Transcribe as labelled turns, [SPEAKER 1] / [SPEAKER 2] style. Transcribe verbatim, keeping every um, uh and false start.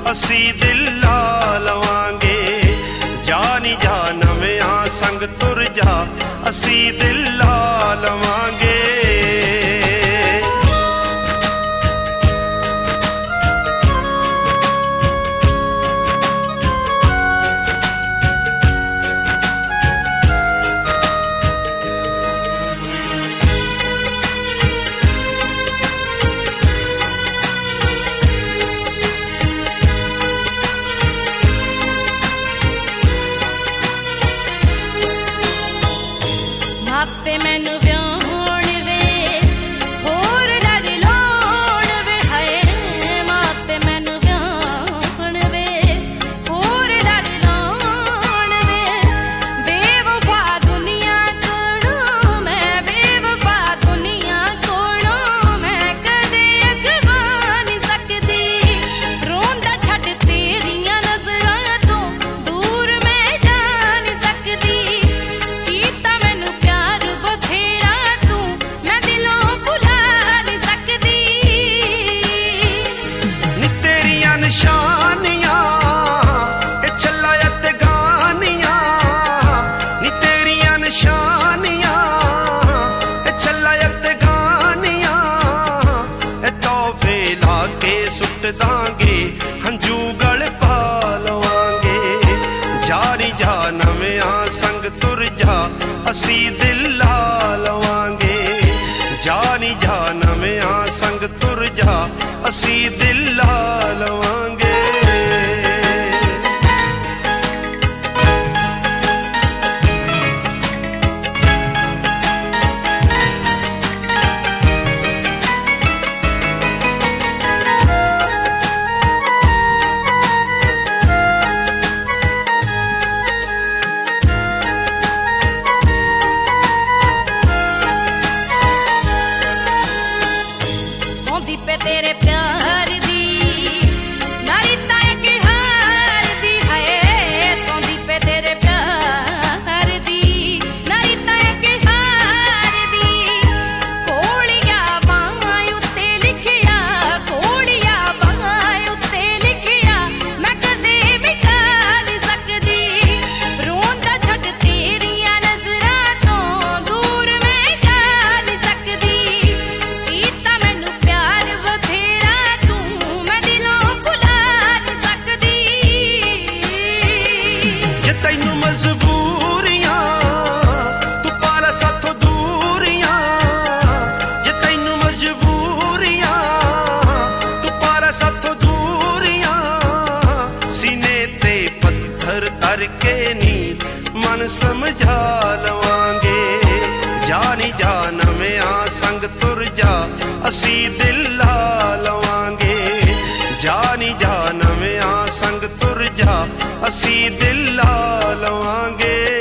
[SPEAKER 1] असी दिल ला लवांगे। जानी जा नव्या संग तुर जा, असी दिल ला लवांगे।
[SPEAKER 2] मापे मैनू व्याहण वे होर लड़ लाउण वे, हाय मापे मैनू व्याहण वे होर लड़ लाउण वे। बेवफा दुनिया कोलों मैं, बेवफा दुनिया कोलों मैं कदे अगवा नहीं सकदी। रोंदा छड्ड तेरियां नज़रां तो दूर मैं जा नहीं सकदी। कीता मैनू प्यार बथेरा तू, मैं दिलों भुला नहीं सकदी।
[SPEAKER 1] नी तेरियां निशानियां ए छल्ला ते गानियां, नी तेरियां निशानियां ए छल्ला ते गानियां। ए तोहफे लाके सुट दांगे, हंजू गल पा लवांगे। जानी जा नव्या संग तुर जा, असी दिल ला लवांगे। जानी जा नव्या संग तुर जा, असी दिल ला लवांगे।
[SPEAKER 2] सौंदी पे तेरे प्यार दी नारी ताए के हार दी, हाय सौंदी पे तेरे प्यार दी नारी ताए के हार दी। कोड़िया बाहां उत्ते लिखिया, कोड़िया बाहां उत्ते लिखिया, मैं कदे मिटा नहीं सकदी। रोंदा छड्ड तेरियां नज़रां तो दूर मैं जा नहीं सकदी। कीता मैनू प्यार बथेरा तू, मैं दिलों भुला नहीं सकदी।
[SPEAKER 1] जे तैनू मजबूरियां तू पाला साथों दूरियां, जे तैनू मजबूरियां तू पाला साथों दूरियां। सीने ते पत्थर तर के नी मन समझा लवांगे। जानी जा नव्या संग तुर जा, असी दिल ला लवांगे। जानी जा नव्या संग तुर जा, असी दिल ला लवांगे।